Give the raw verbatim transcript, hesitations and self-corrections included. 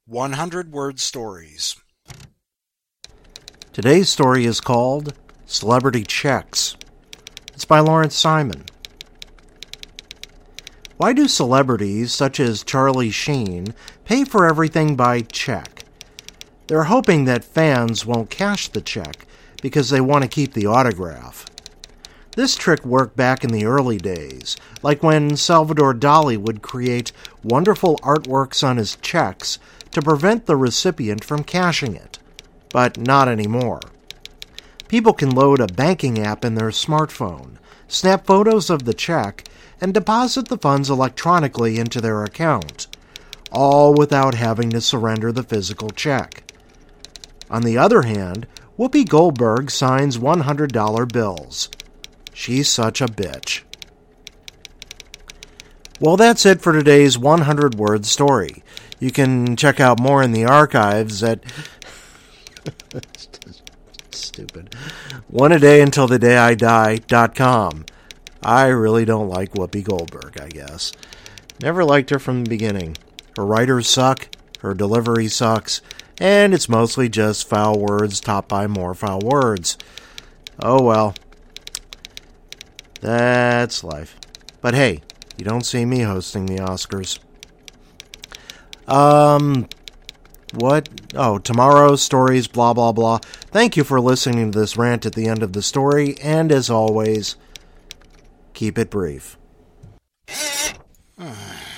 one hundred word stories. Today's story is called Celebrity Checks. It's by Lawrence Simon. Why do celebrities such as Charlie Sheen pay for everything by check? They're hoping that fans won't cash the check because they want to keep the autograph. This trick worked back in the early days, like when Salvador Dali would create wonderful artworks on his checks to prevent the recipient from cashing it. But not anymore. People can load a banking app in their smartphone, snap photos of the check, and deposit the funds electronically into their account, all without having to surrender the physical check. On the other hand, Whoopi Goldberg signs one hundred dollar bills. She's such a bitch. Well, that's it for today's one hundred word story. You can check out more in the archives at stupid one a day until the day I die dot com. I really don't like Whoopi Goldberg, I guess. Never liked her from the beginning. Her writers suck, her delivery sucks, and it's mostly just foul words topped by more foul words. Oh well. That's life. But hey, you don't see me hosting the Oscars. Um, what? Oh, tomorrow's stories, blah, blah, blah. Thank you for listening to this rant at the end of the story, and as always, keep it brief.